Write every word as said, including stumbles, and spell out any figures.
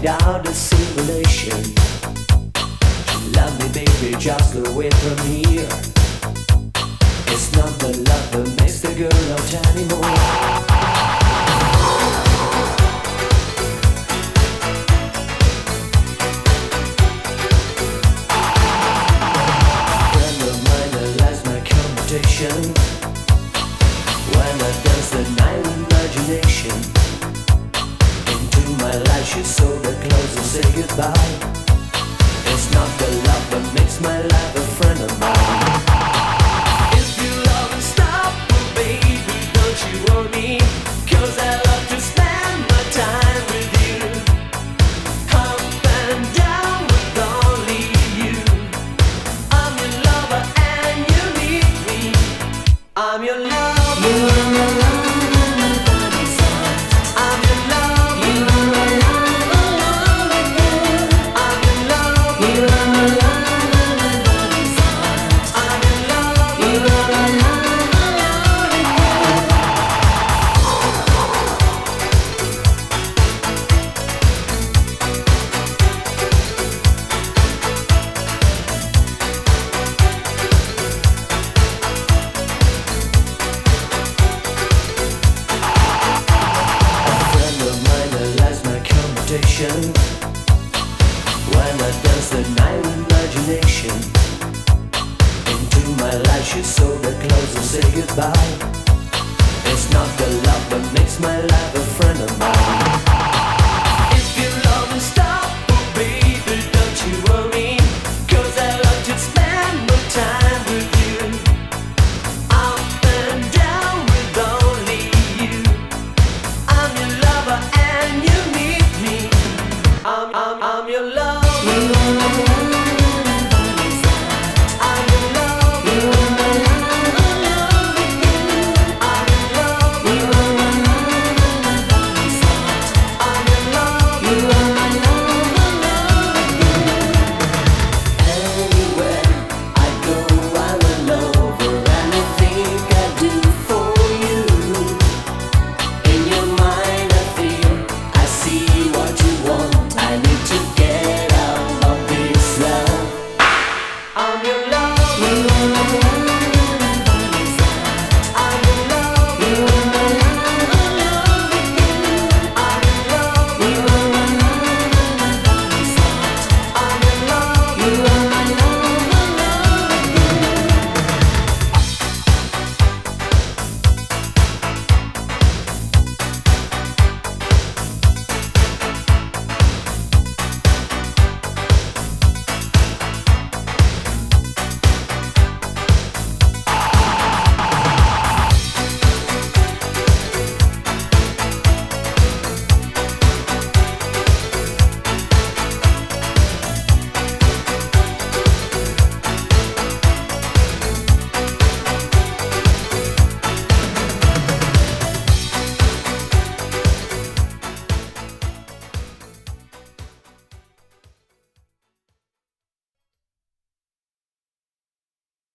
out a simulation. Love me, baby, just go away from here. It's not the love that makes the girl out anymore. When I dance the night imagination into my life, she saw the clothes and say goodbye. It's not the love that makes my life a friend of mine. If you love and stop, well, baby, don't you want me? 'Cause I love to spend my time with you, up and down with only you. I'm your lover and you need me. I'm your lover. You are my love, my body's heart. I'm your love. You are my love, I'm your love. You are my love, my body's heart. I'm your love. You are my love. When I dance the night imagination into my life, she saw the clothes and say goodbye. It's not the love that makes my life a friend of mine. If you love and stop, oh baby, don't you worry, 'cause I love to spend my time with you, up and down with only you. I'm your lover and you need me. I'm, I'm, I'm your love.